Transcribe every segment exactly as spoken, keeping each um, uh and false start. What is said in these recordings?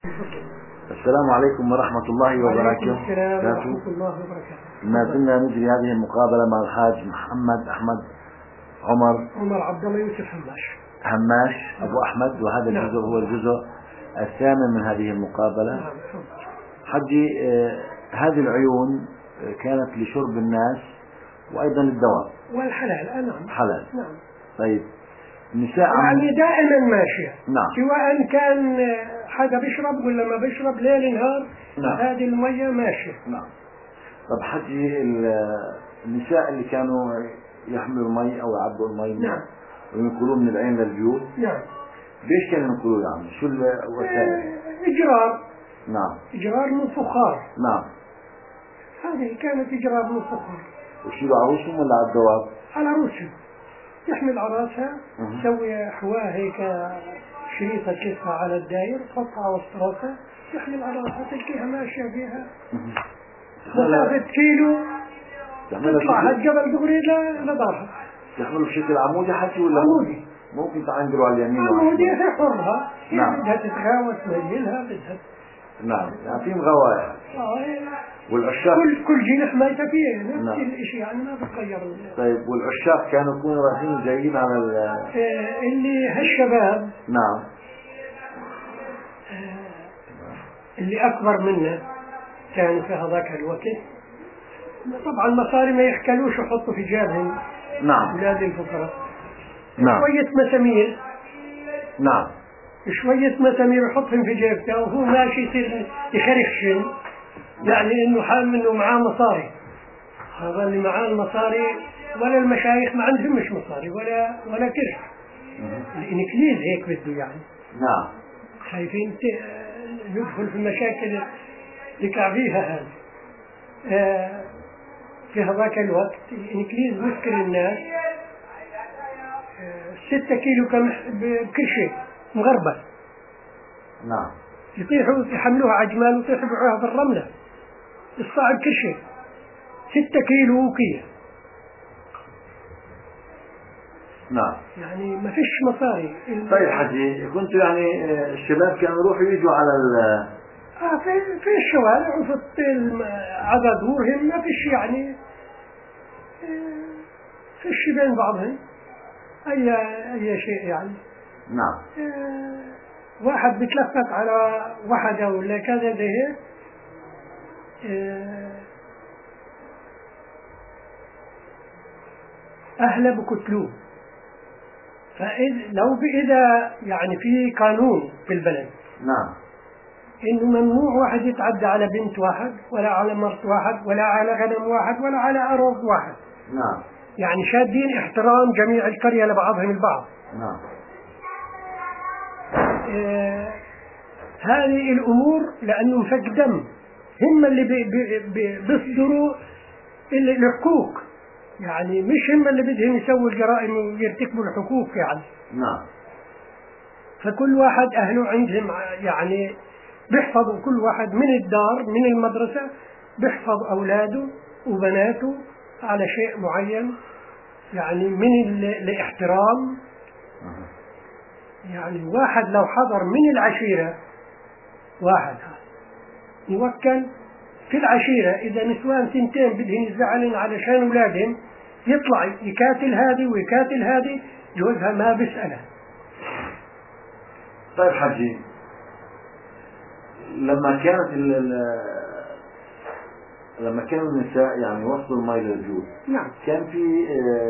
السلام عليكم ورحمة الله وبركاته. وعليكم السلام ورحمة الله وبركاته. ما زلنا نجري هذه المقابلة مع الحاج محمد أحمد عمر عمر عبد الله يوسف هماش هماش أبو أحمد، وهذا نعم. الجزء هو الجزء الثامن من هذه المقابلة. نعم. حجي آه هذه العيون آه كانت لشرب الناس وأيضا للدواء والحلال. نعم حلال. نعم. طيب النساء يعني دائما ماشية. نعم. سواء كان حدا بيشرب ولا ما بيشرب ليل نهار. نعم. هذه المية ماشية. نعم. طب حجي النساء اللي كانوا يحملوا المي أو يعبوا المي نعم. وينقلوه من العين للبيوت، نعم. ليش كانوا ينقلوه يعني؟ شو الوسائل؟ إجرار. نعم. إجرار من فخار. نعم. هذه كانت إجرار من فخار. وشيلوا عروسهم ولا على الدواب؟ على عروسهم. يحمل عراسها، يسوي حواه هيك شريطة كيفها على الداير، تحطها وسط راسها، يحمل عراسها تلقيها ماشية فيها مسافة كيلو، تطلع هالجبل دغري لدارها. يحملوا بشكل عمودي حكي ولا عمودي؟ ممكن تعندلوا على اليمين عمودي هي حرها. نعم. بدها تتغاوى تميلها بدها. نعم. يعني في مغواية. آه. والعشاق كل كل جنح ما فيه نفس نعم. الشيء، يعني ما بتغير. طيب والعشاق كانوا يكونوا رايحين جايين على ال آه اللي هالشباب نعم آه اللي أكبر منا كانوا في هذاك الوقت طبعا مصاري ما يحكلوش يحطوا في جيبهم. نعم. أولاد الفقراء. نعم. شوية مسامير. نعم. شوية مسامير يحطهم في جيبته وهو ماشي يصير يخرخشن، يعني إنه حال منه معاه مصاري. هذا اللي معاه المصاري، ولا المشايخ ما عندهم مش مصاري ولا ولا كرش. الإنكليز هيك بده يعني. نعم. خايفين ندخل في المشاكل اللي كعبيها هذه. آه في هذاك الوقت الإنكليز مسكر الناس آه ستة كيلو كم بكل شيء مغربة. نعم. يطيحوا يحملوها عجمال ويطيحوا يبيعوها في الرملة الصعب كل شيء ستة كيلو وكية. نعم. يعني ما فيش مصاري. طيب حجي كنت يعني الشباب كانوا يروحوا يجوا على ال آه في في الشوارع وفي على دورهم ما فيش يعني فيش بين بعضهم أي أي شيء يعني. نعم. آه واحد بيتلفت على واحدة ولا كذا زي هيك آه أهله بقتلوه. فإذا لو إذا يعني في قانون في البلد نعم إنه ممنوع واحد يتعدى على بنت واحد ولا على مرت واحد ولا على غنم واحد ولا على أرض واحد. نعم. يعني شادين احترام جميع القرية لبعضهم البعض. نعم. آه هذه الأمور لأنه فك دم هم اللي بي بي بي بيصدروا الحقوق، يعني مش هم اللي بدهم يسووا الجرائم ويرتكبوا الحقوق يعني. نعم. فكل واحد أهله عندهم يعني بيحفظوا كل واحد من الدار من المدرسة بيحفظ أولاده وبناته على شيء معين، يعني من الاحترام. يعني واحد لو حضر من العشيرة واحد موكل في العشيرة إذا نسوان سنتين بدهم يزعلن علشان أولادهم يطلع يكاتل هذه ويكاتل هذه جوزها ما بيسألها. طيب حجي لما كانت ال لما كانوا النساء يعني يوصلوا المي للبيوت نعم. كان في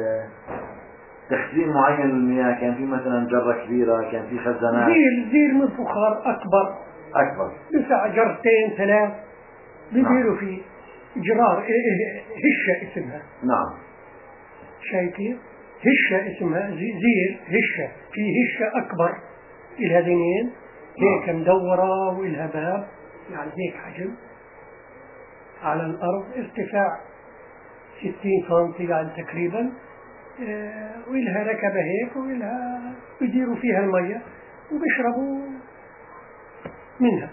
تخزين معين للمياه، كان في مثلا جرة كبيرة، كان في خزانات زير زير من فخار أكبر أكبر بسع جرتين ثلاث بيديروا فيه جرار هشة اسمها. نعم. شايفين هشة اسمها زير هشة في هشة أكبر إلها ذنين هيك مدورة وإلها باب يعني هيك حجم على الأرض ارتفاع ستين سنتي يعني تقريبا اه وإلها ركبة هيك وإلها يديروا فيها المية وبيشربوا منها.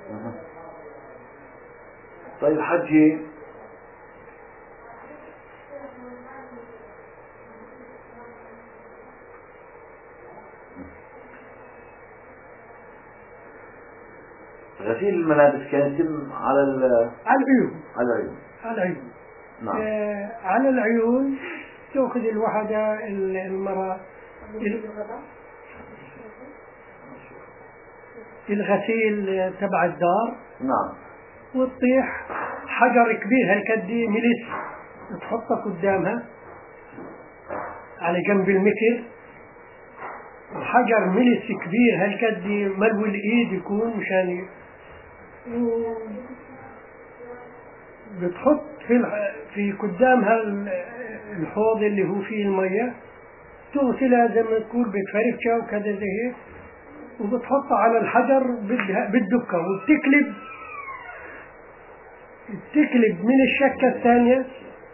طيب حجي غسيل الملابس كان يتم على على العيون على العيون على العيون نعم. آه على العيون تأخذ الوحدة المرأة الغسيل تبع الدار نعم وتطيح حجر كبير هالقد ملس تحطه قدامها على جنب المكر، حجر ملس كبير هالقد ملو الايد يكون مشان بتحط في في قدامها الحوض اللي هو فيه المية، تغسلها زي ما تقول بفرشة وكذا زي هيك، وبتحطها على الحجر بالدكة وبتقلب بتقلب من الشكة الثانية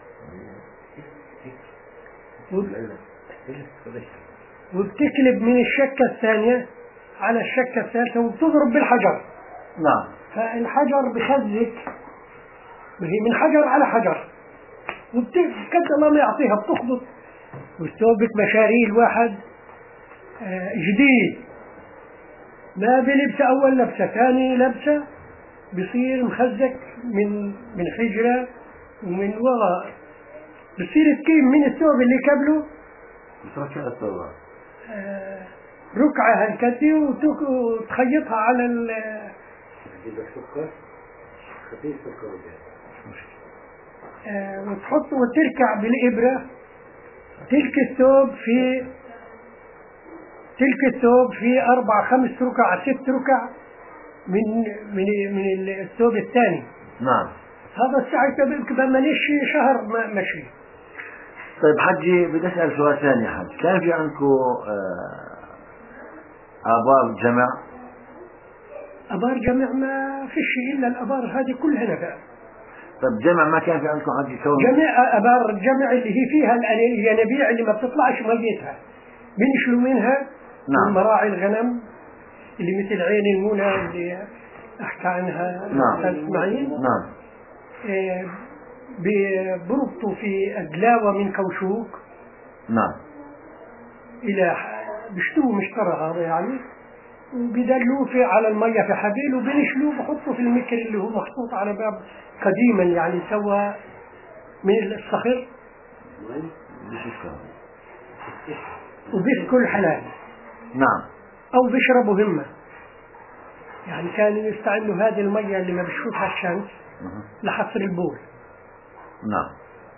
وبتقلب من الشكة الثانية على الشكة الثالثة وبتضرب بالحجر. نعم. فالحجر بخزك هي من حجر على حجر وبتكد الله ما يعطيها بتخبط وثوبك مشاريل واحد آه جديد ما بلبسه أول لبسة ثاني لبسة بصير مخزك من من حجرة ومن وراء بصير تكيم من الثوب اللي قبله بتركها الثوب آه ركعة هالكتي وتخيطها على ال سكر خفيف سكر آه وتحط وتركع بالإبرة تلك الثوب في تلك الثوب في أربع خمس ركع ست ركع من من من الثوب الثاني. نعم. هذا الساعة كمان مشي شهر ما مشي. طيب حجي بدي أسأل سؤال ثاني يا حج، كان في عندكم آبار جمع؟ آبار جمع ما فيش إلا الآبار هذه كلها نبات. طيب جمع ما كان في عندكم حجي كون؟ جميع آبار الجمع اللي هي فيها الينابيع اللي ما بتطلعش ميتها بنشلوا منها. نعم. مراعي الغنم اللي مثل عين المنى اللي أحكى عنها نعم. اسماعيل. نعم. آه بربطوا في أدلاوة من كوشوك. نعم. إلى بيشتوه مشترى هذا يعني وبيدلوه في على المية في حبيل وبنشلوه بحطوا في المكر اللي هو محطوط على باب قديما يعني سوى من الصخر وبيسكوا الحلال. نعم. أو بيشربوا همة يعني كانوا يستعملوا هذه المية اللي ما بيشوفها الشمس لحصر البول. نعم.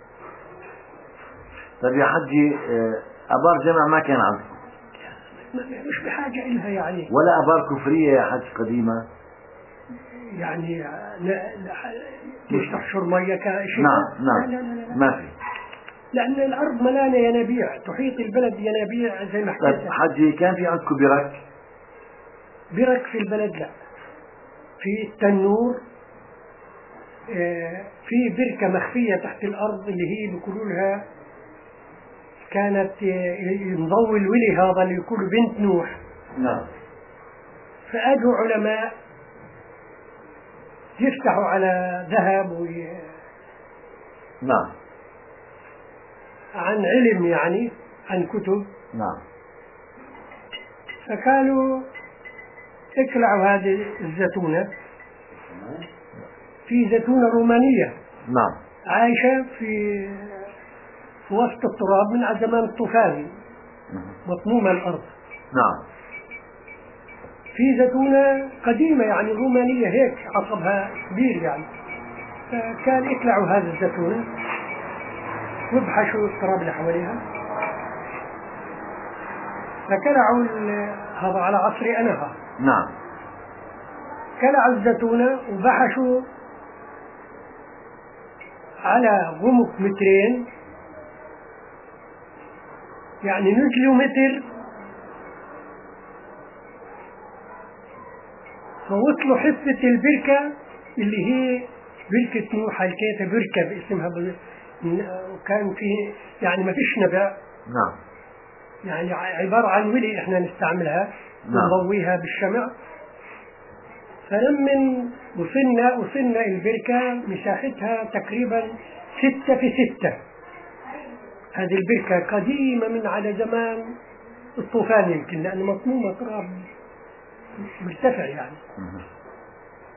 طيب يا حجي أبار جمع ما كان عندكم؟ مش بحاجة إلها يعني. ولا أبار كفرية يا حج قديمة؟ يعني لا مش تحشر مية كشيء. نعم نعم. لا لا لا لا. ما في. لأن الأرض ملانة ينابيع تحيط البلد ينابيع زي ما حكيت. طيب حجي كان في عندكم برك؟ برك في البلد لا. في التنور في بركة مخفية تحت الأرض اللي هي بيقولوا لها كانت ينضوي الولي هذا اللي يقولوا بنت نوح. نعم. فأجوا علماء يفتحوا على ذهب وي... نعم. عن علم يعني عن كتب. نعم. فقالوا اكلعوا هذه الزيتونة في زيتونة رومانية. نعم. عايشة في في وسط التراب من زمان الطوفان مطمومة الأرض. نعم. في زيتونة قديمة يعني رومانية هيك عصبها كبير يعني. فكان يكلعوا هذه الزيتونة ويبحشوا التراب اللي حواليها. فكلعوا هذا على عصري أنا. نعم. كلعوا الزيتونة وبحشوا على غمق مترين يعني نزلوا متر فوصلوا حفة البركة اللي هي بركة نوح الكيتة بركة باسمها وكان فيه يعني ما فيش نبأ. نعم. يعني عبارة عن ولي احنا نستعملها. نعم. ونضويها بالشمع. فلما وصلنا وصلنا البركة مساحتها تقريبا ستة في ستة. هذه البركة قديمة من على زمان الطوفان يمكن لأن مطمومة تراب مرتفع يعني.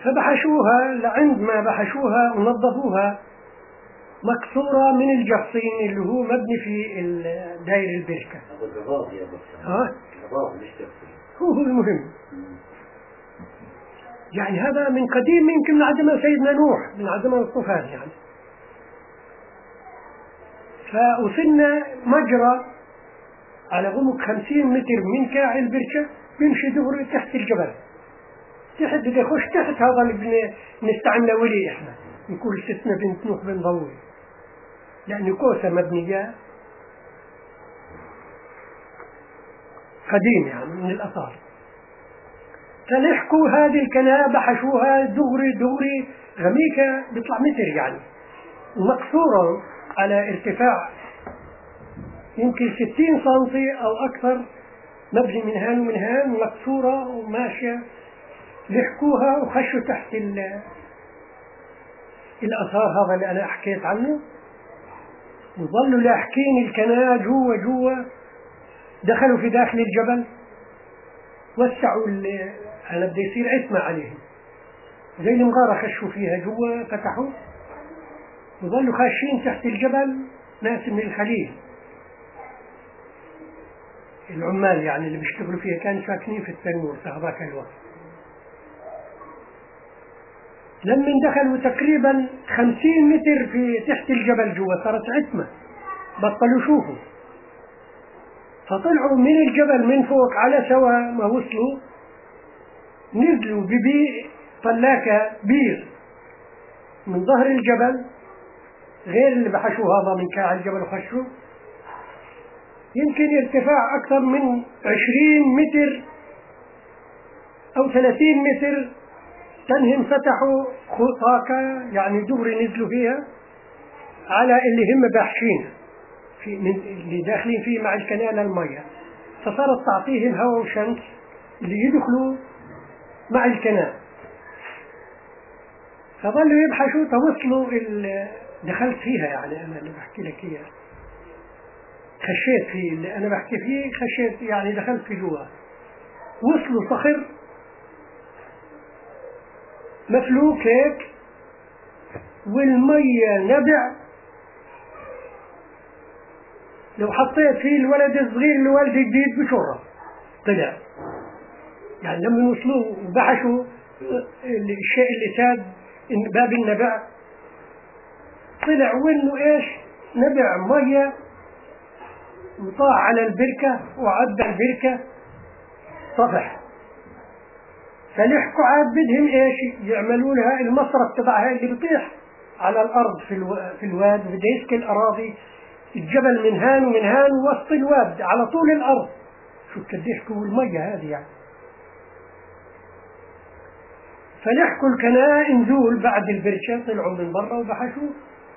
فبحشوها، لعند ما بحشوها ونظفوها مكسورة من الجفصين اللي هو مبني في داير البركة. ها؟ هو هو المهم. يعني هذا من قديم، يمكن من عدم سيدنا نوح، من عدم الطوفان يعني. فوصلنا مجرى على عمق خمسين متر من كاع البركة، بيمشي دغري تحت الجبل، تحت بدي يخش تحت هذا اللي بنستعمله ولي احنا نقول ستنا بنت نوح بن ضوي، لأنه كوسة مبنية قديم يعني من الآثار. فلحقوا هذه الكنابة بحشوها دغري دغري غميكة بيطلع متر يعني، ومقصورة على ارتفاع يمكن ستين سنتي أو أكثر، مبني من هان ومن هان، مقصورة وماشية. لحقوها وخشوا تحت الآثار هذا اللي أنا حكيت عنه، وظلوا لاحقين الكناة جوا جوا. دخلوا في داخل الجبل، وسعوا أنا بدي يصير عتمة عليهم، زي المغارة خشوا فيها جوا، فتحوا وظلوا خاشين تحت الجبل. ناس من الخليل العمال يعني اللي بيشتغلوا فيها كانوا ساكنين في التنور في هذاك الوقت. لما دخلوا تقريبا خمسين متر في تحت الجبل جوا، صارت عتمة، بطلوا يشوفوا. فطلعوا من الجبل من فوق على سوا ما وصلوا، نزلوا ببي طلاكة بير من ظهر الجبل، غير اللي بحشوا هذا من كاع الجبل وخشوا، يمكن ارتفاع أكثر من عشرين متر أو ثلاثين متر. تنهم فتحوا خطاكة يعني دغري نزلوا فيها على اللي هم باحشين في من اللي داخلين فيه مع الكنال المية، فصارت تعطيهم هواء وشمس اللي يدخلوا مع الكنال. فظلوا يبحثوا توصلوا دخلت فيها يعني أنا اللي بحكي لك إياه، خشيت فيه اللي أنا بحكي فيه، خشيت يعني دخلت في جوا. وصلوا صخر مفلوك هيك، والمية نبع. لو حطيت فيه الولد الصغير الوالد جديد بشرة طلع. يعني لما وصلوا وبحشوا الشيء اللي ساد باب النبع، طلع وإنه إيش؟ نبع مية وطاع على البركة وعدى البركة طفح. فلحقوا عاد بدهم إيش يعملوا لها المصرف تبعها اللي بيطيح على الأرض في الو... في الواد، بده يسكن الأراضي الجبل من هان ومن هان وسط الواد على طول الأرض. شو قد يحكوا المية هذه يعني. فلحقوا الكناء نزول بعد البركة، طلعوا من برا وبحشوا،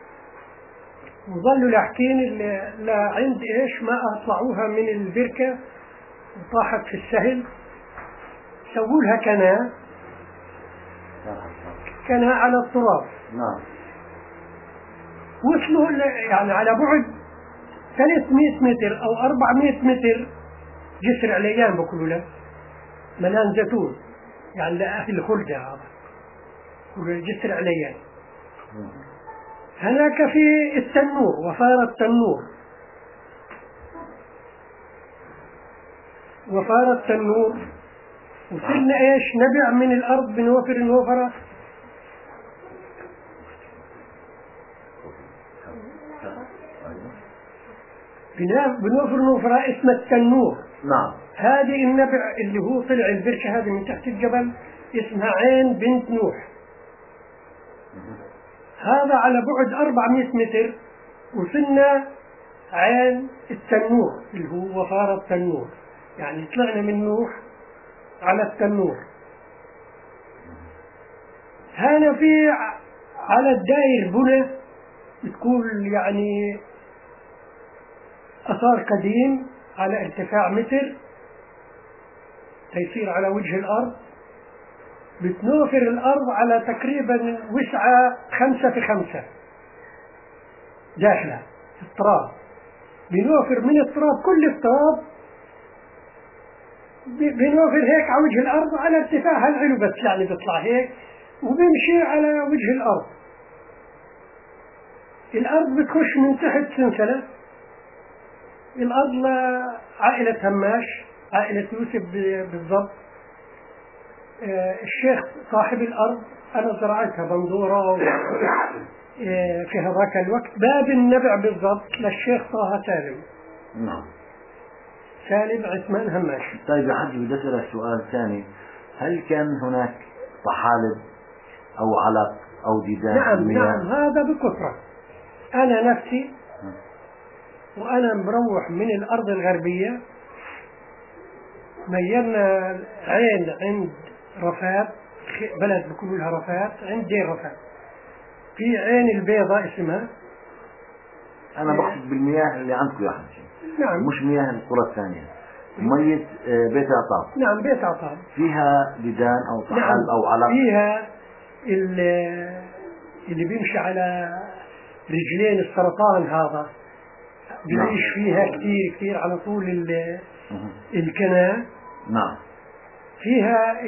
وظلوا لاحقين لعند إيش ما أطلعوها من البركة وطاحت في السهل. سووا لها كناء كناء على التراب. نعم. وصلوا يعني على بعد ثلاثمائة متر أو أربعمائة متر جسر عليان بقولوا له، ملان زيتون يعني لأهل خلدة، هذا جسر عليان. هناك في التنور وفار التنور، وفار التنور وصلنا ايش نبع من الارض بنوفر النوفرة. بنوفر نوفرة اسمها التنور. نعم. هذه النبع اللي هو طلع البركة هذه من تحت الجبل اسمها عين بنت نوح. هذا على بعد أربعمائة متر وصلنا عين التنور اللي هو وفار التنور، يعني طلعنا من نوح على التنور. هنا في على الداير بنى بتكون يعني أثار قديم على ارتفاع متر تيصير على وجه الأرض، بتنوفر الأرض على تقريبا وسعة خمسة في خمسة داخلة التراب. بنوفر من التراب كل التراب بنوفر هيك على وجه الأرض على ارتفاع هالعلو، بس يعني بيطلع هيك وبيمشي على وجه الأرض. الأرض بتخش من تحت سنسلة. الأرض لعائلة هماش، عائلة يوسف بالضبط. الشيخ صاحب الأرض أنا زرعتها بندورة في هذاك الوقت، باب النبع بالضبط للشيخ طه سالم. نعم. سالم عثمان هماش. طيب يا حاج بدي أسألك سؤال ثاني، هل كان هناك طحالب أو علق أو ديدان؟ نعم نعم هذا بكثرة. أنا نفسي وأنا مروح من الأرض الغربية ميرنا عين عند رفات، بلد بيقولوا لها رفات، عند دير رفات، في عين البيضاء اسمها. أنا بقصد بالمياه اللي عندكم يا حاج. نعم. مش مياه القرى الثانية، مية بيت عطاب. نعم بيت عطاب. فيها ديدان أو طحالب. نعم. أو علق. فيها اللي, اللي بيمشي على رجلين السرطان هذا بيعيش نعم. فيها كثير كثير على طول الكناة. نعم. فيها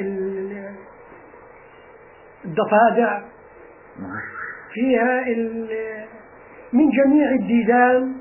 الضفادع. نعم. فيها من جميع الديدان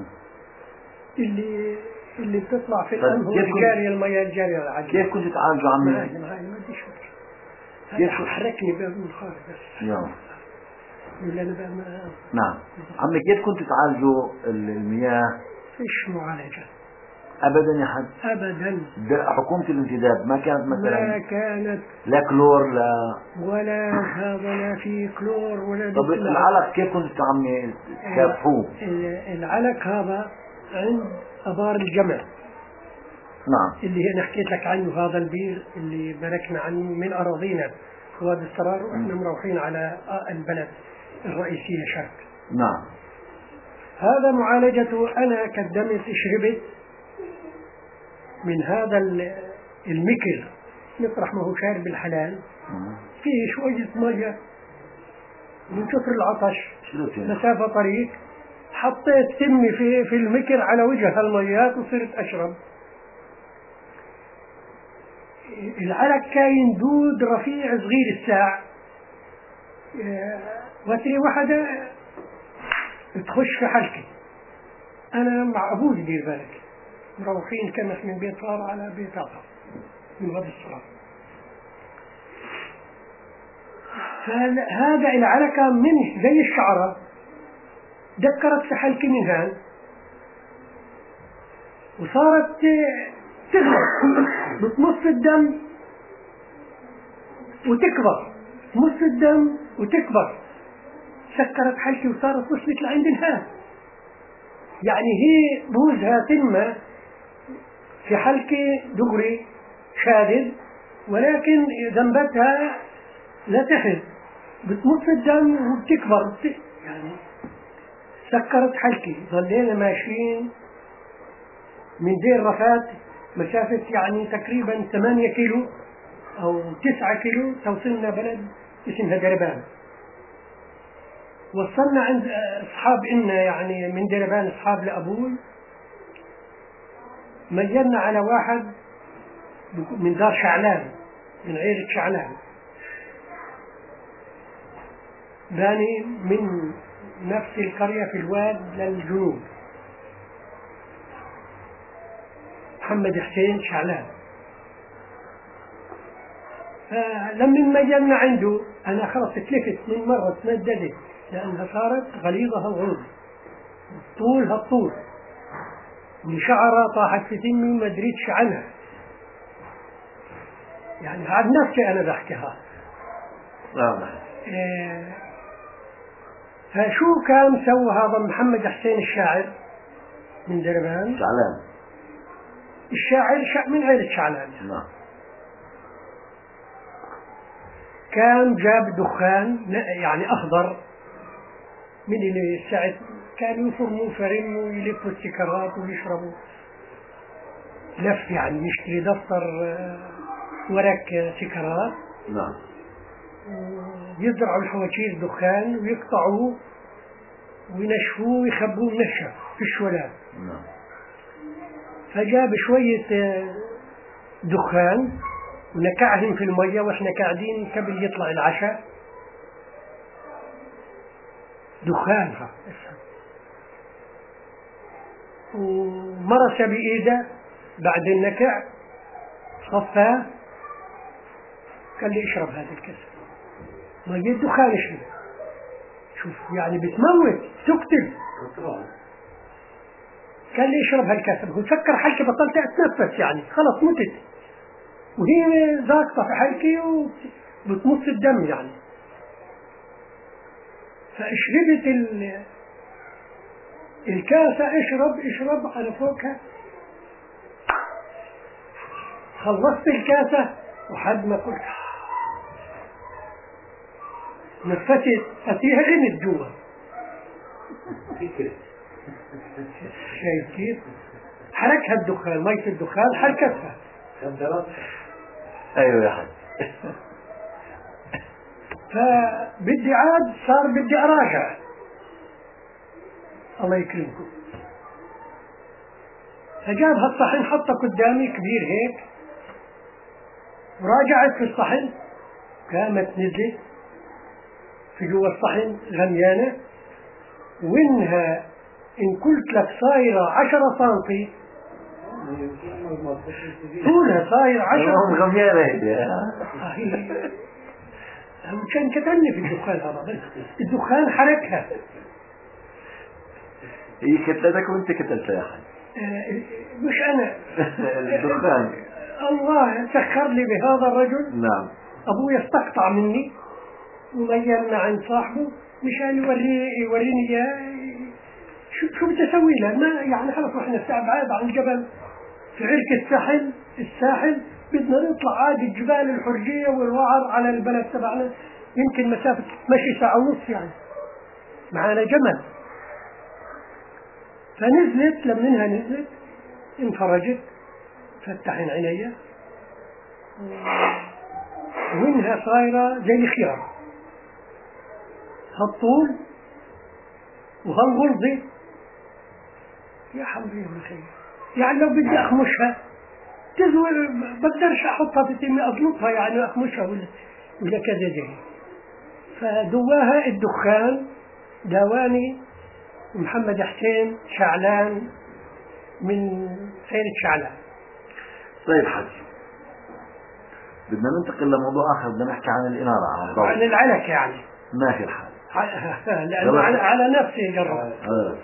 اللي اللي بتطلع في الأنهر الجارية، المياه الجارية العجيبة. كيف كنت تعالجوا عمي؟ ما ما بديش كيف حركني باب الخارج بس. يلا. ولا أنا بقى ما. نعم. عمي كيف كنت تعالجوا المياه؟ فيش معالجة. أبدا يا حد. أبدا. حكومة الانتداب ما كانت مثلا؟ ما كانت. لا كلور لا. ولا هذا لا في كلور ولا. طب العلق كيف كنت عمي تكافحوه؟ العلق هذا عند أبار الجمع. نعم. اللي هي حكيت لك عنه، هذا البير اللي بلكنا عنه من أراضينا في وادي السرار، وإحنا مروحين على البلد الرئيسية شرق. نعم. هذا معالجته أنا قدمت شربت من هذا المكر مطرح ما هو شارب الحلال، فيه شوية مية من كثر العطش مسافة طريق، حطيت سمي في في المكر على وجه الميات وصرت أشرب. العلق كاين دود رفيع صغير الساع، وتري واحدة تخش في حلقي. أنا مع أبوي دير بالك مروحين كنس من بيت صار على بيت عطا من غد الصلاة. فهذا العلقة منه زي الشعرة دكرت في حلقي من هان وصارت تغلق بتمص الدم وتكبر، تمص الدم وتكبر، سكرت حلقي وصارت وصلت لعند الهان. يعني هي بوزها تمة في حلقي دغري شادد، ولكن ذنبتها لا تحل، بتمص الدم وبتكبر يعني سكرت حلقي. ظلينا ماشيين من دير رفات مسافة يعني تقريبا ثمانية كيلو أو تسعة كيلو، توصلنا بلد اسمها دربان. وصلنا عند أصحاب إنا يعني من دربان أصحاب لأبوي، ميلنا على واحد من دار شعلان من عيلة شعلان، باني من نفس القرية في الواد للجنوب، محمد حسين شعلان. فلما ميلنا عنده أنا خلص اتلفت من مرة تمددت لأنها صارت غليظة الغلظ طولها الطول، وشعرها طاحت في تمي ما دريتش عنها، يعني عاد نفسي أنا بحكيها. إيه فشو كان سوى هذا محمد حسين الشاعر من دربان شعلان، الشاعر شا من عيلة شعلان. نعم. كان جاب دخان يعني أخضر من اللي الساعة كانوا يفرموا فرموا ويلفوا السكرات ويشربوا لف، يعني يشتري دفتر ورق سكرات. نعم. يزرعوا الحواشير دخان ويقطعوه وينشفوه ويخبوه نشف في الشولان. نعم. فجاب شوية دخان ونكعهم في المية وإحنا قاعدين قبل يطلع العشاء، دخانها ومرس بإيده بعد النكع صفاه، قال لي اشرب هذا الكاس مية دخان اشرب. شوف يعني بتموت تقتل. قال لي اشرب هالكاس، هو فكر حلقي بطلت اتنفس يعني خلص متت، وهي ضاغطه في حلقي وبتمص الدم يعني. فاشربت ال الكاسة، اشرب اشرب على فوقها. خلصت الكاسة وحد ما قلت نفست أتيها عمت جوا. شايف كيف؟ حركها الدخان، مية الدخان حركتها. أيوة يا حاج. فبدي عاد صار بدي أراجع. الله يكرمكم. فجاب هالصحن حطه قدامي كبير هيك، وراجعت في الصحن، قامت نزلت في جوا الصحن غميانة، وإنها إن قلت لك صايرة عشرة سنتي طولها، صاير عشرة غميانة. كان كتلني في الدخان هذا، الدخان حركها. هي كتلتك وانت كتلتها يا حاج. مش أنا. الدخان. الله سخر لي بهذا الرجل. نعم. أبوي استقطع مني وميلنا عن صاحبه مشان يوري يوريني إياه. شو شو بدي أسوي له؟ ما يعني خلص إحنا استبعاد عن الجبل في عرك الساحل الساحل بدنا نطلع عادي الجبال الحرجية والوعر على البلد تبعنا، يمكن مسافة مشي ساعة ونص يعني، معانا جمل. فنزلت، لمنها نزلت انفرجت، فتحن عينيا، وإنها صايرة زي الخيار هالطول وهالغلظة. يا حبيبي الخير، يعني لو بدي أخمشها تزول بقدرش أحطها في تمي أضلطها يعني أخمشها ولا ولا كذا زي. فدواها الدخان داواني محمد حسين شعلان من سيرة شعلان. طيب حج، بدنا ننتقل لموضوع آخر، بدنا نحكي عن الإنارة، عن الضوء، عن العلك يعني. ماشي الحال. لأنه على, على نفسي جرب. آه.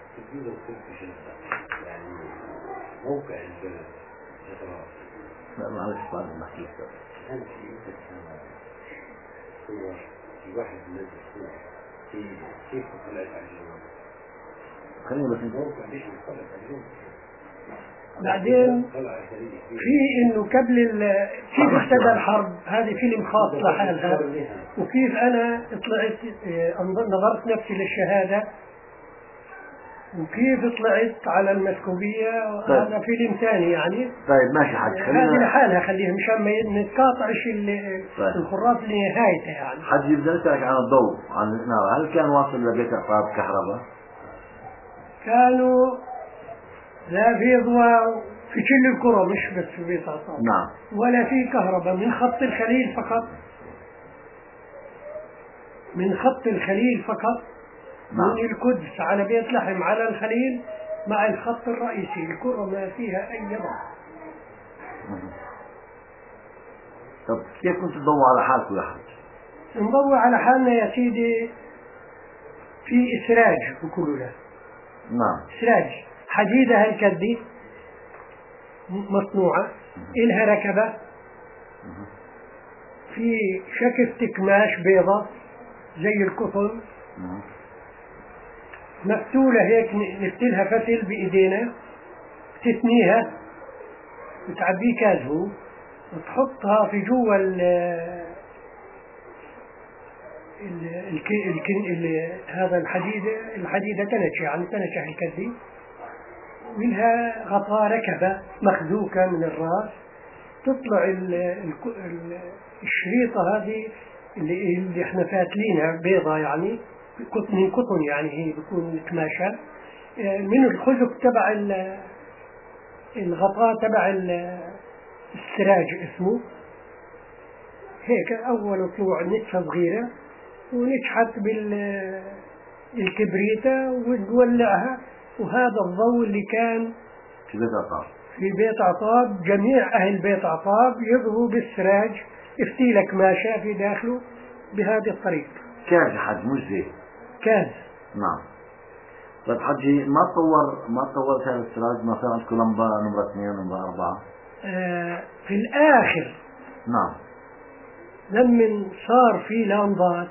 يعني موقع البلد لا معلش بعد ما نحكي لك. هل في يوجد صور في واحد من الصور في كيف طلعت على الجوال؟ خلينا بس الموقع ليش طلعت على الجوال؟ بعدين في انه قبل كيف ابتدى الحرب، هذه فيلم خاص لحالها، وكيف انا طلعت نظرت نفسي للشهاده، وكيف طلعت على المسكوبيه، وهذا طيب. فيلم ثاني يعني. طيب ماشي حج، هذه لحالها خليها مشان ما نتقاطعش طيب. الخراف لنهايته يعني. حج بدي اسالك عن الضوء، عن الاناره، هل كان واصل لبيت اعطاب كهرباء؟ كانوا لا في ضوء في كل القرى، مش بس في بيت عطاب. نعم. ولا في كهرباء من خط الخليل فقط، من خط الخليل فقط. نعم. من القدس على بيت لحم على الخليل مع الخط الرئيسي، القرى ما فيها أي ضوء. طب كيف كنت تضوء على حالك يا حاج؟ نضوء على حالنا يا سيدي في إسراج بقولوا له. نعم. إسراج حديدة هالكدي مصنوعة، إلها ركبة في شكل تكماش بيضة زي القطن، مفتولة هيك نفتلها فتل بإيدينا، تثنيها وتعبيه كازهو وتحطها في جوا ال ال ال هذا الحديدة الحديدة تنشة يعني تنشة الكدي، منها غطاء ركبة مخذوكة من الرأس، تطلع ال ال الشريطة هذه اللي, اللي احنا فاتلينها بيضة يعني من قطن، يعني هي بيكون كماشة من الخزق تبع الغطاء تبع السراج اسمه، هيك أول طلوع نتفة صغيرة ونشحت بالكبريتة ونولعها، وهذا الضوء اللي كان في بيت عطاب. في بيت عطاب جميع أهل بيت عطاب يضربوا بالسراج يفتي لك ما شاء في داخله بهذه الطريقة. كاز حج مش زي كاز. نعم. طيب حجي ما تطور ما تطور هذا السراج، ما صار عندكم لمبة نمرة اثنين نمرة أربعة؟ آه في الآخر نعم. لما صار في لمبات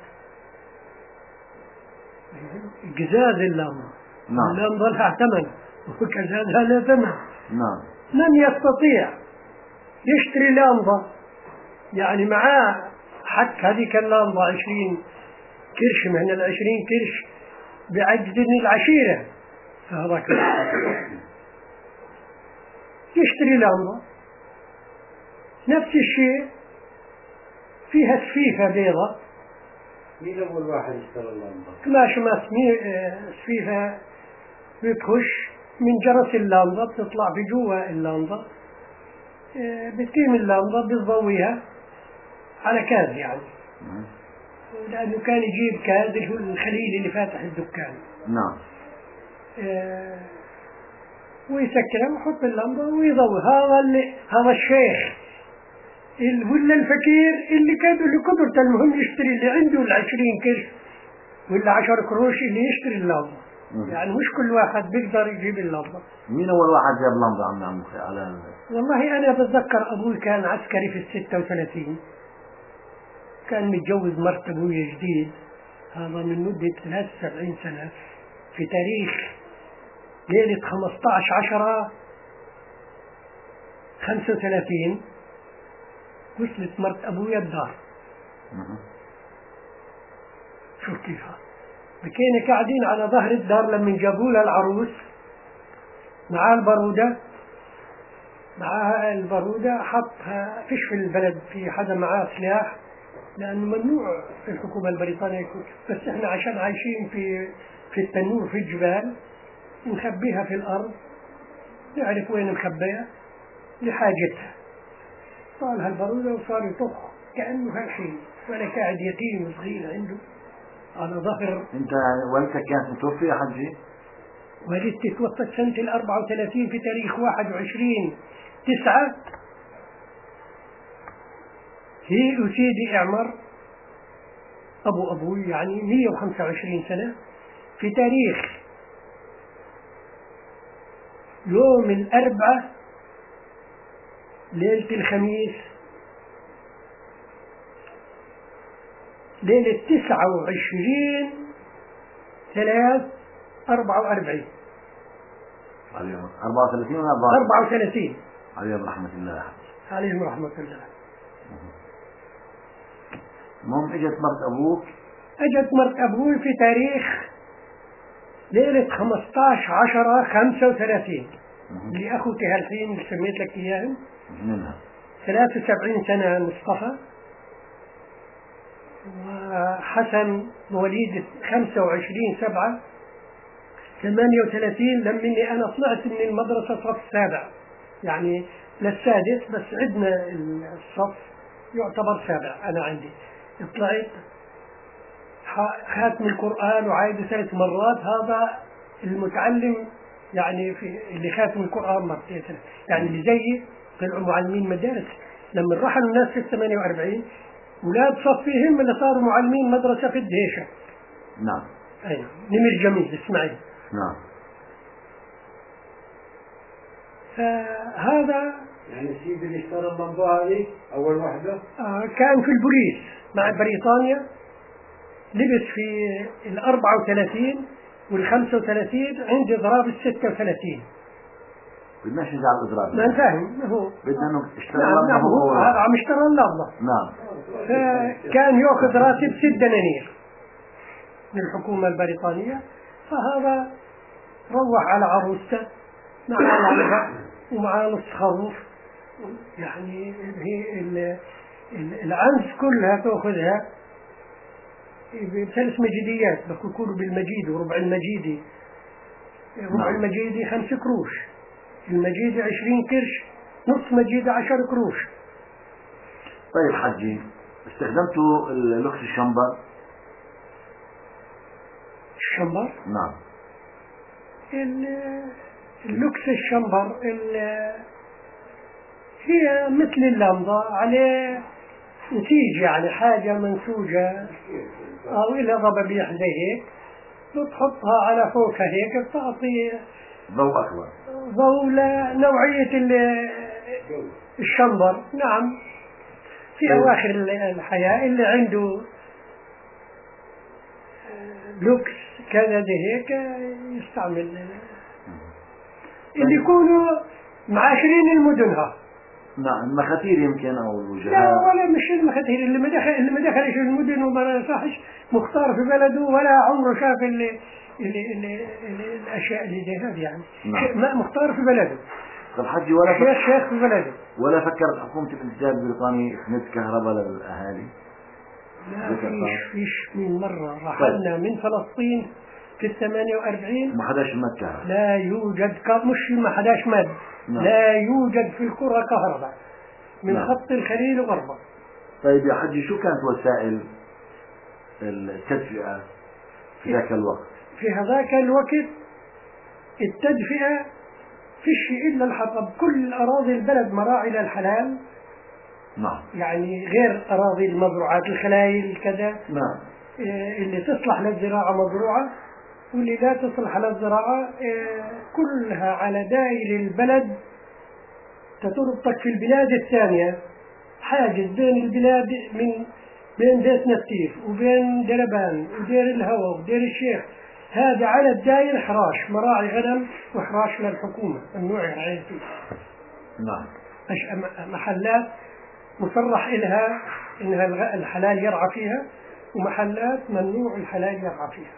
قزاز اللمبة. نعم. اللمبة لها ثمن وكزازها لا ثمن. نعم. من يستطيع يشتري لمبة يعني معاه حق هذيك اللمبة عشرين كرش من العشرين كرش بعجز العشيرة، فهذاك يشتري لمبة نفس الشيء فيها سفيفة بيضة. مين أول واحد اشترى اللمبة؟ ما شمس سفيفة بتخش من جرس اللمبة بتطلع في جوا اللمبة، بتقيم اللمبة بتضويها على كاز يعني، لأنه كان يجيب كاز اللي هو الخليل اللي فاتح الدكان. نعم. آه ويسكرها ويحط اللمبة ويضوي. هذا اللي هذا الشيخ ولا الفقير اللي كان اللي قدرته المهم يشتري اللي عنده العشرين كرش ولا عشر قروش اللي يشتري اللمبة. يعني مش كل واحد بيقدر يجيب اللمبة. مين أول واحد جاب لمبة عم عم على؟ والله أنا بتذكر أبوي كان عسكري في الستة وثلاثين، كان متجوز مرت أبوي جديد، هذا من مدة ثلاث وسبعين سنة، في تاريخ ليلة خمسة عشر عشرة خمسة وثلاثين وصلت مرت أبوي الدار. شوف كيف بكينا قاعدين على ظهر الدار لما جابوا لها العروس مع البرودة، معها البرودة حطها فيش في البلد في حدا معاه سلاح لأنه ممنوع في الحكومة البريطانية يكون، بس احنا عشان عايشين في في التنور في الجبال نخبيها في الأرض، نعرف وين نخبيها لحاجتها. طالها البرودة وصار يطخ كأنه هالحين، وأنا قاعد يتيم صغير عنده على ظهر. أنت والدتك كانت متوفية يا حجي؟ والدتي توفت سنة الأربعة وثلاثين في تاريخ واحد وعشرين تسعة. هي وسيدي اعمر أبو أبوي يعني مية وخمسة وعشرين سنة في تاريخ يوم الأربعاء ليلة الخميس ليلة تسعة وعشرين ثلاث أربعة وأربعين أربعة وثلاثين ولا أربعة وثلاثين عليهم رحمة الله. عليهم رحمة الله. المهم اجت مرت ابوك اجت مرت ابوي في تاريخ ليلة خمسة عشر عشرة خمسة وثلاثين اللي اخوتي هالحين اللي سميت لك اياهم منها ثلاث وسبعين سنة مصطفى، وحسن مواليد خمسة وعشرين سبعة ثمانية وثلاثين لمني انا طلعت من المدرسة صف سابع يعني للسادس، بس عندنا الصف يعتبر سابع. انا عندي طلعت خاتم القرآن وعايده ثلاث مرات، هذا المتعلم يعني في اللي خاتم القرآن مرتين يعني اللي زيي طلعوا معلمين مدارس. لما رحلوا الناس في الثمانية وأربعين ولاد صفيهم اللي صاروا معلمين مدرسة في الدهيشة. نعم. أي نمر جميل اسماعيل. نعم. فهذا يعني السيد اللي اشترى اللمبة هذه أول واحدة آه كان في البوليس مع بريطانيا، لبس في الأربعة وثلاثين والخمسة وثلاثين عند إضراب الستة وثلاثين. بدناش نجعل الإضراب ما نفهم هو بدنا انه اشترى نعم اللمبة. نعم هو عم اشترى اللمبة. نعم. فكان يأخذ راتب ست دنانير من الحكومة البريطانية، فهذا روح على عروسته مع لمبة ومع نص خروف، يعني هي العنز كلها تأخذها بثلاث مجديات بيكونوا بالمجيد وربع المجيدي. ربع المجيدي خمس قروش، المجيدي عشرين قرش، نص مجيدي عشر قروش. طيب حجي استخدمتوا اللوكس الشمبر؟ الشمبر؟ نعم. اللوكس الشمبر هي مثل اللمضة عليه نتيجة، يعني حاجة منسوجة أو إلى ضبابيح زي هيك، بتحطها على فوقها هيك بتعطي ضوء أكبر، ضوء لنوعية الشمبر. نعم. في أواخر الحياة اللي عنده لوكس كذا زي هيك يستعمل، اللي يكونوا معاشرين المدن. ها نعم. المخاتير يمكن أو الوجهاء. لا ولا مش المخاتير، اللي ما دخل اللي ما دخلش المدن وما صحش مختار في بلده ولا عمره شاف اللي اللي, اللي, اللي الأشياء اللي زي هذه يعني. نعم. ما مختار في بلده. طب حجي ولا شيخ شيخ في بلده. ولا فكرت حكومة الانتداب البريطاني تمد كهرباء للأهالي؟ لا فيش فيش من مرة رحلنا من فلسطين في الثمانية وأربعين ما حداش مد كهرباء. لا يوجد ك... مش ما حداش مد. نعم. لا يوجد في القرى كهرباء من نعم. خط الخليل وغربه. طيب يا حجي شو كانت وسائل التدفئة في ذاك الوقت؟ في هذاك الوقت التدفئة فيش إلا الحطب. كل أراضي البلد مراعي للحلال. نعم. يعني غير أراضي المزروعات الخلايل كذا. نعم. اللي تصلح للزراعة مزروعة واللي لا تصلح للزراعة كلها على داير البلد تتربطك في البلاد الثانية. حاجز بين البلاد من بين بيت نفتيف وبين دربان ودير الهوى ودير الشيخ، هذا على الداير حراش مراعي غنم وحراش للحكومة ممنوع يرعى فيه. نعم. محلات مصرح إلها إنها الحلال يرعى فيها ومحلات ممنوع الحلال يرعى فيها.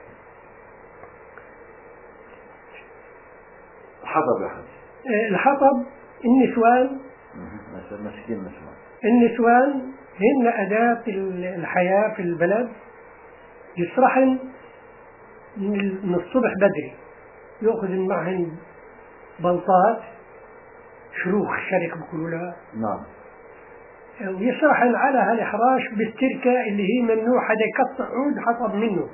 الحطب يا حجي. الحطب النسوان. مسكين النسوان. النسوان هن أداة الحياة في البلد. يسرحن من الصبح بدري، يأخذ معهن بلطات شروخ شرك بقولوا لها. نعم. ويسرحن على هالحراش بالتركة اللي هي ممنوع حدا يقطع عود حطب منه.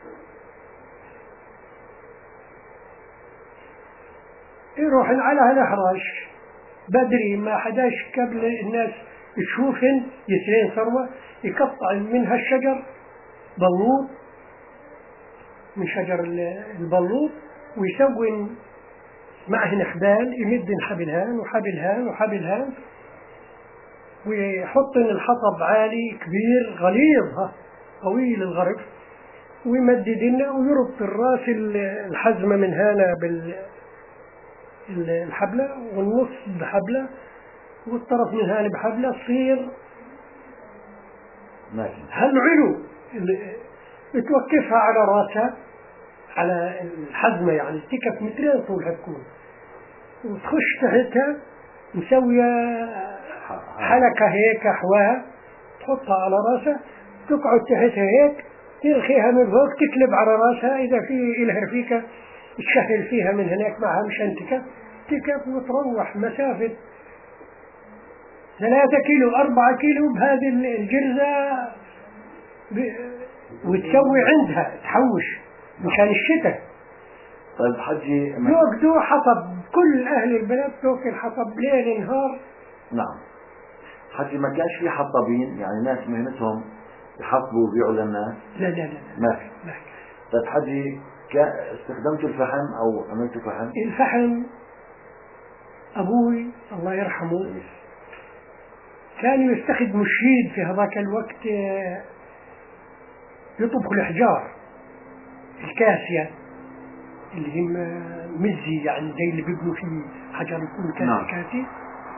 يروحن على هالحراش بدري ما حداش قبل الناس تشوفهن يسرين ثروة، يقطع منها الشجر بلوط من شجر البلوط ويسوي معهن حبال، يمدن حبلهان وحبلهان وحبلهان ويحطن الحطب عالي كبير غليظ طويل الغرب ويمددن ويربط الراس الحزمة من هنا بالحبلة والنص بحبلة والطرف من هنا بحبلة تصير هالعلو توقفها على راسها على الحزمة، يعني تكف مترين طولها تكون، وتخش تحتها مسوية حلقة هيك حواها تحطها على راسها، تقعد تحتها هيك ترخيها من فوق تكلب على راسها، إذا في إلها رفيقة تشهل فيها من هناك معها مشان تكف تكف وتروح مسافة ثلاثة كيلو أربعة كيلو بهذه الجرزة وتسوي عندها تحوش مشان الشتاء. طيب حجي يوقدوا حطب كل أهل البلد توكل الحطب ليل نهار. نعم. حجي ما كانش في حطابين يعني ناس مهنتهم يحطبوا ويبيعوا للناس؟ لا لا لا ما في. طيب حجي استخدمتوا الفحم أو عملتوا فحم؟ الفحم أبوي الله يرحمه كان يستخدم الشيد في هذاك الوقت يطبخ الأحجار الكاسية اللي هم مزي يعني زي اللي بيبنوا فيه حجر يكون كاسي. نعم. كاسي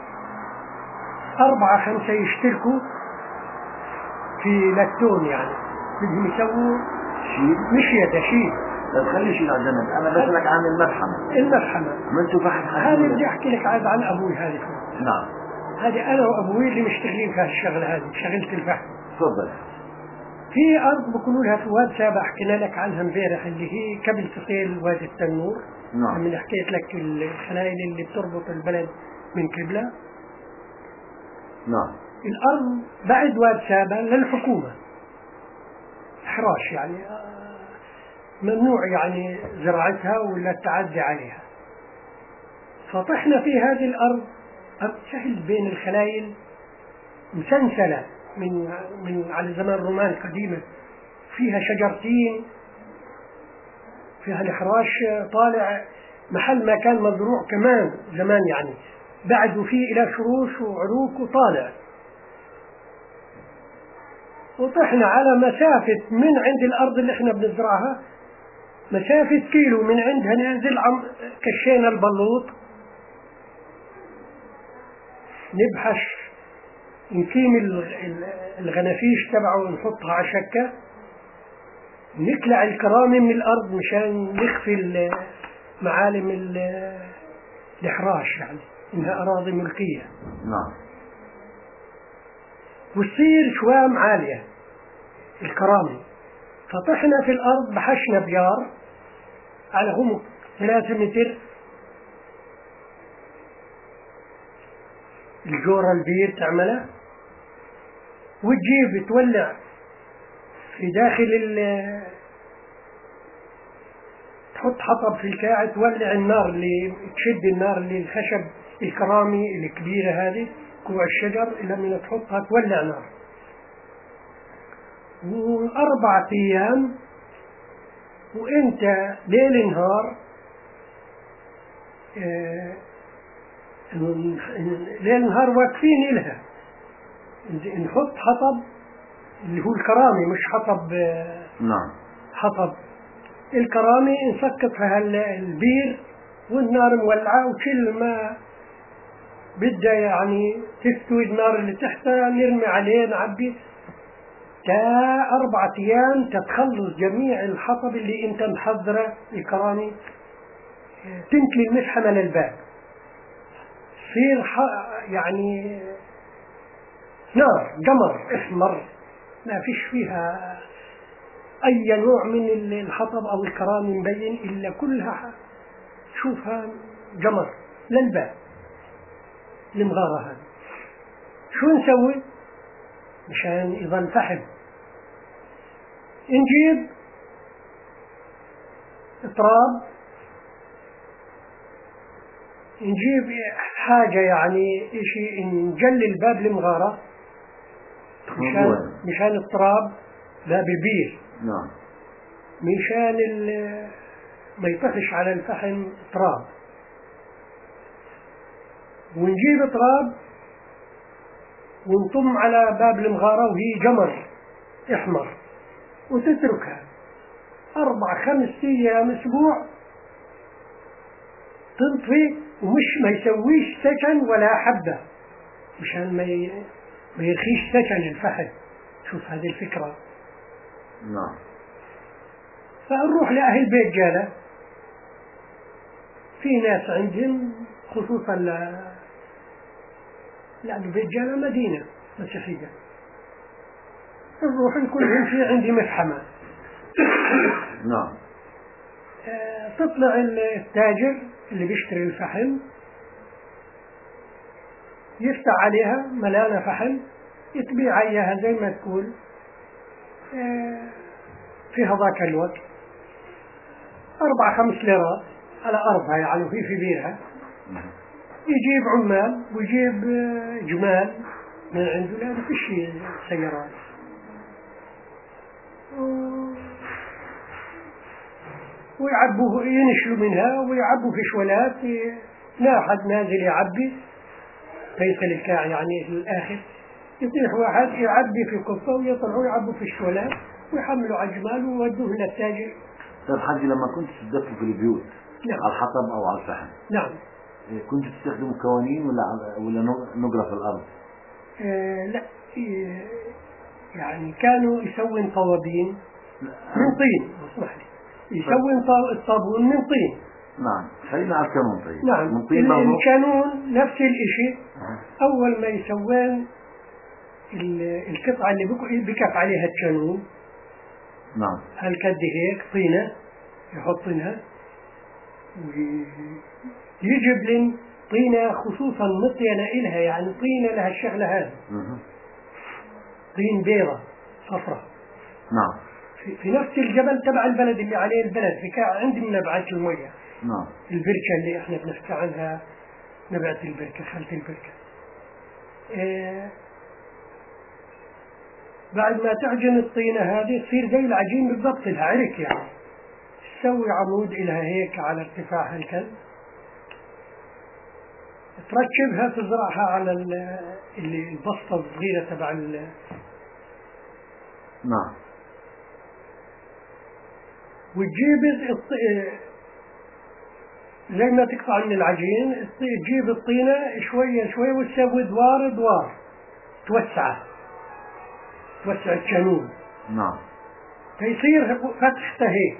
أربعة خمسة يشتركوا في لاتون يعني بدهم يسووا شيد مش يدا شيد. طيب خلي شيء على جنب، أنا بسألك عن المفحمة. المفحمة عملتوا فحم؟ هذا بدي أحكي لك عاد عن أبوي هذه. نعم. هذه أنا وأبوي اللي مشتغلين في هالشغلة هذه شغلة الفحم. تفضل. في أرض بيقولوا لها في واد سابع حكينا لك عنها امبارح اللي هي قبل تصير وادي التنور. نعم. من حكيت لك الخلايل اللي بتربط البلد من قبلة. نعم. الأرض بعد واد سابا للحكومة إحراش، يعني ممنوع يعني زراعتها ولا التعدي عليها. فطحنا في هذه الأرض سهل بين الخلايل مسلسلة من من على زمان الرومان القديمة، فيها شجرتين، فيها الإحراش طالع محل ما كان مزروع كمان زمان، يعني بعد فيه إلى شروش وعروق وطالع. وطحنا على مسافة من عند الأرض اللي احنا بنزرعها مسافة كيلو، من عندها ننزل عم كشينا البلوط نبحث نكيم الغنافيش تبعه ونحطها على شكة، نكلع الكرامة من الأرض مشان نخفي معالم الإحراش، يعني إنها أراضي ملكية. نعم. وتصير شوام عالية الكرامة. فطحنا في الأرض بحشنا بيار على عمق ثلاثة متر، الجورة البير تعمله وتجيب تولع في داخل ال تحط حطب في الكاع، تولع النار اللي تشد النار اللي الخشب الكرامي الكبيرة هذه كوع الشجر إلى من تحطها تولع نار. وأربعة أيام وإنت ليل نهار آه ليل نهار واقفين إلها، نحط حطب اللي هو الكرامي مش حطب آه نعم حطب الكرامي، نسقط فيها البير والنار مولعة، وكل ما بدها يعني تستوي النار اللي تحتها نرمي عليه نعبي. تا أربعة أيام تتخلص جميع الحطب اللي أنت محضره الكرامي، تنتلي المشحمة للباب، تصير يعني نار قمر احمر ما فيش فيها أي نوع من الحطب أو الكرامي مبين، إلا كلها شوفها قمر للباب المغارة هذه. شو نسوي مشان يظل فحم؟ نجيب تراب، نجيب حاجة يعني إشي نجلل باب المغارة مشان مشان التراب باب البير، نعم، مشان ما يطفش على الفحم تراب. ونجيب تراب ونطم على باب المغارة وهي جمر احمر، وتتركها أربع خمس أيام أسبوع تنطفي، ومش ما يسويش سكن ولا حبة مشان ما ما يرخيش سكن الفحم. شوف هذه الفكرة. نعم. فنروح لأهل بيت جالة، في ناس عندهم خصوصا ل لأن بيت جالة مدينة مسيحية، نروح نكون في عندي مفحمة. نعم. تطلع التاجر اللي بيشتري الفحم يفتح عليها ملانة فحم، يتبيع إياها زي ما تقول في هذاك الوقت أربع خمس ليرات على أرضها، يعني وهي في بيرها. يجيب عمال ويجيب جمال من عنده، لأنه في شيء سيارات، ويعبوه ينشلوا منها ويعبوا في شولات. لا أحد نازل يعبي ليس للكاع يعني في الآخر، يطيح واحد يعبي في قصة ويطلعوا يعبوا في الشولات ويحملوا على الجمال ويودوه للتاجر. طيب حاجة، لما كنت تدخلوا في البيوت نعم. على الحطب أو على الفحم، نعم، كنت تستخدموا كوانين ولا ولا نقرة في الأرض؟ آه لا، يعني كانوا يسوون طوابين من طين، اسمح لي، يسوون الطابون من طين. نعم، خلينا على الكانون. طيب نعم، من طين برضو. الكانون نفس الشيء. أول ما يسوون القطعة اللي بكف عليها الكانون، نعم، هالكد هيك طينة يحطينها ويجيب لن طينة خصوصا مطينة إلها، يعني طينة لها الشغلة هذه، طين بيضة صفرة. نعم. في, في نفس الجبل تبع البلد اللي عليه البلد، في عندي من نبعة المية. نعم. البركة اللي احنا بنحكي عنها نبعة البركة، خلف البركة. إيه بعد ما تعجن الطينة هذه تصير زي العجين بالضبط، لها عرك يعني. تسوي عمود إلها هيك على ارتفاع هالكذا، تركبها تزرعها على اللي البسطة الصغيرة تبع ال نعم. وتجيب الط... زي ما تقطع من العجين، تجيب الطينة شوية شوية وتسوي دوار دوار، توسعه توسع الجنون. نعم. فيصير فتحته هيك.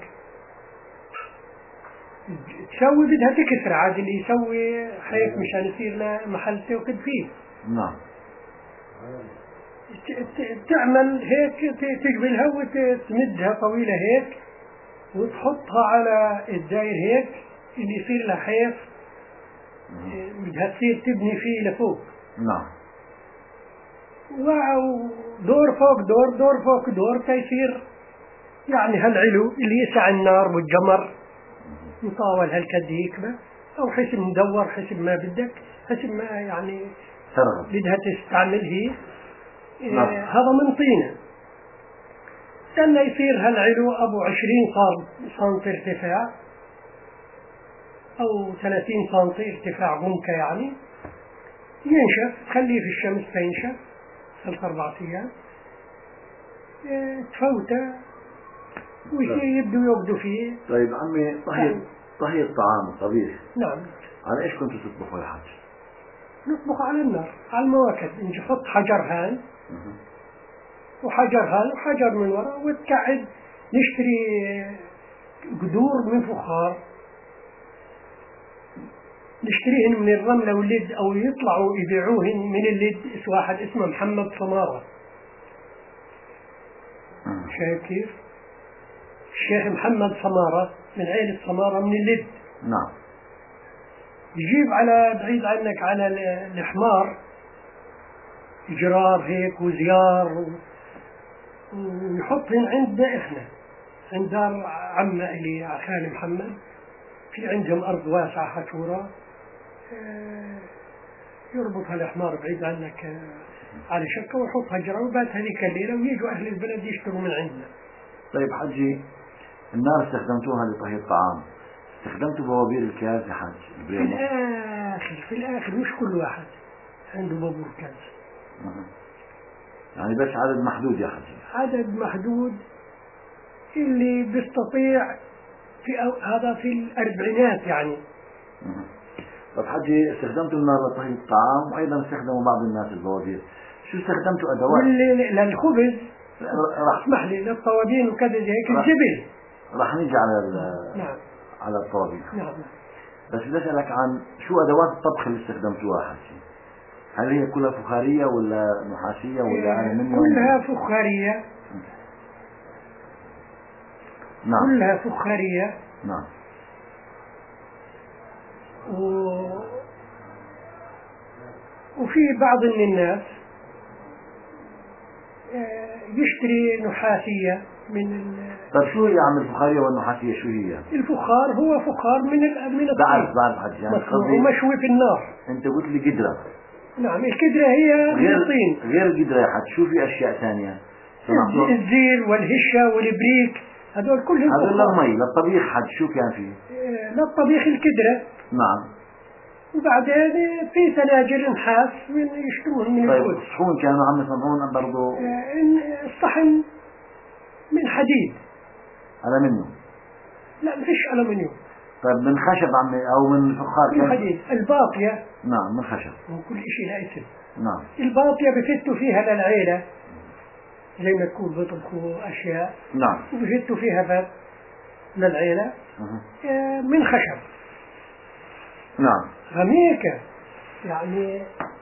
تسوي بدها تكسر عاد، اللي يسوي هيك مشان يصير له محل توقد فيه. نعم. تعمل هيك، تقبلها وتمدها طويلة هيك وتحطها على الداير هيك اللي يصير لها حيف، بدها تصير تبني فيه لفوق. نعم. ودور فوق دور دور فوق دور تيصير يعني هالعلو اللي يسع النار والجمر مطاول هالكد هيك، أو حسب مدور حسب ما بدك، حسب ما يعني ترغب بدها تستعمل هي. نعم. آه هذا من طينة. لما يصير هالعلو أبو عشرين سنتي ارتفاع أو ثلاثين سنتي ارتفاع غمكة يعني، ينشف، تخليه في الشمس تنشف ثلاث أربع أيام، اه تفوته ويبدوا يوقدوا فيه. طيب عمي، طهي طهي الطعام الطبيخ، نعم، على ايش كنتوا تطبخوا يا حاج؟ نطبخ على النار، على المواكب، نحط حجر هان وحجر هان وحجر من وراء، وتقعد نشتري قدور من فخار، نشتريهن من الرملة واللد، أو يطلعوا يبيعوهن من اللد. واحد اسمه محمد سمارة، شايف كيف؟ الشيخ محمد سمارة من عيلة سمارة من اللد. نعم. يجيب على بعيد عنك على الحمار جرار هيك وزيار، ويحطهن عندنا احنا عند دار عمه اللي خالي محمد، في عندهم أرض واسعة حشورة، يربطها الحمار بعيد عنك على شكة ويحطها جرار، وبات هذيك الليلة ويجوا أهل البلد يشتروا من عندنا. طيب حجي، النار استخدمتوها لطهي الطعام، استخدمتوا بوابير الكاز يا حاج؟ في الآخر في الآخر مش كل واحد عنده بابور كاز، يعني بس عدد محدود يا حجي؟ عدد محدود اللي بيستطيع في هذا في الأربعينات يعني. طب حجي، استخدمتوا النار لطهي الطعام، وأيضا استخدموا بعض الناس البوابير، شو استخدمتوا أدوات؟ للخبز راح اسمح لي، للطوابين وكذا زي هيك الجبل. راح نيجي على نعم على الطوابين. نعم. بس بدي أسألك عن شو أدوات الطبخ اللي استخدمتوها حجي؟ هل هي كلها فخارية ولا نحاسية ولا ألمنيوم؟ كلها فخارية. نعم. كلها فخارية. نعم. و... وفي بعض من الناس يشتري نحاسية من ال... طيب شو هي عم الفخارية والنحاسية، شو هي؟ الفخار هو فخار من ال... من الطين، بعرف بعرف حجي، يعني قصدي ومشوي في النار. أنت قلت لي قدرة. نعم، القدرة هي من غير الطين. غير القدرة يا حج، شو في أشياء ثانية؟ الزير والهشة والبريك، هذول كلهم هذول للمي، للطبيخ حج شو كان فيه؟ للطبيخ القدرة. نعم. وبعدين في سناجر نحاس من يشتروهم من طيب الفوز. الصحون كانوا عم يصنعون برضو؟ الصحن من حديد. ألمنيوم؟ لا مفيش ألمنيوم. طيب من خشب عم أو من فخار؟ من حديد. الباطية. نعم من خشب. وكل شيء لا اسم. نعم. الباطية بفتوا فيها للعيلة زي ما تكون بيطبخوا أشياء. نعم. وبفتوا فيها فات للعيلة آه من خشب. نعم. غميكة يعني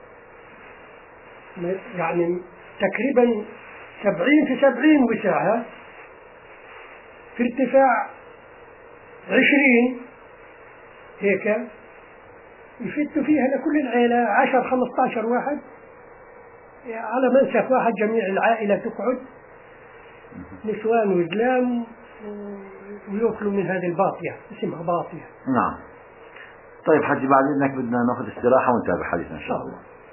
يعني تقريبا سبعين في سبعين وسعها، في ارتفاع عشرين هيك، يفتوا فيها لكل العيلة عشر خمسة عشر واحد على منسف واحد، جميع العائلة تقعد نسوان وزلام ويأكلوا من هذه الباطية، اسمها باطية. نعم. طيب حجي بعد إذنك بدنا ناخذ استراحة ونتابع حديثنا إن شاء الله.